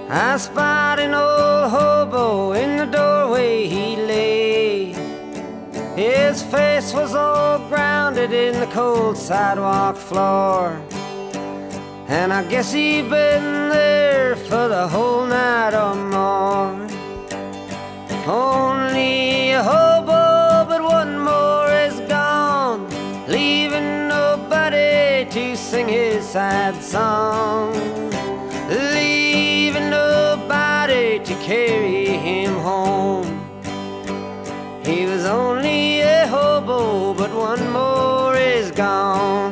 I spied an old hobo, in the doorway he lay. His face was all grounded in the cold sidewalk floor, and I guess he'd been there for the whole night or more. Only a hobo, but one more is gone, leaving nobody to sing his sad song, leaving nobody to carry him home. He was only a hobo, but one more is gone.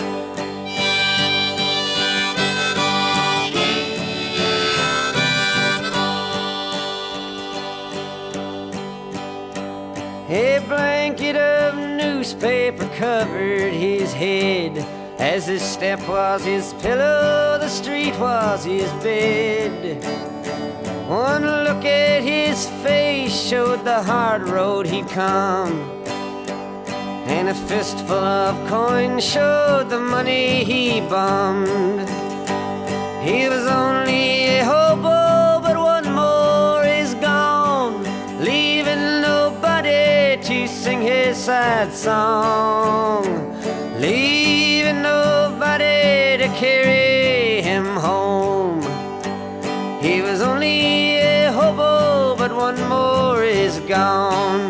A blanket of newspaper covered his head. As his step was his pillow, the street was his bed. One look at his face showed the hard road he'd come, and a fistful of coins showed the money he bummed. He was only a hobo, but one more is gone, leaving nobody to sing his sad song, leaving nobody to carry him home. He was only a hobo, but one more is gone.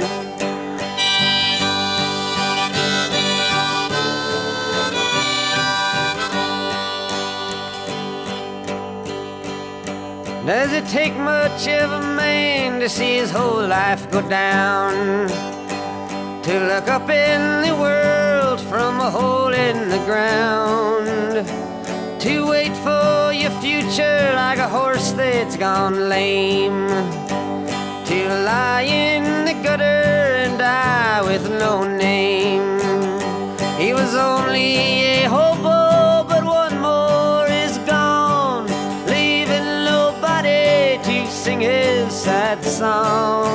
Does it take much of a man to see his whole life go down, to look up in the world from a hole in the ground, to wait for your future like a horse that's gone lame, to lie in the gutter and die with no name? He was only a hobo, but one more is gone, leaving nobody to sing his sad song,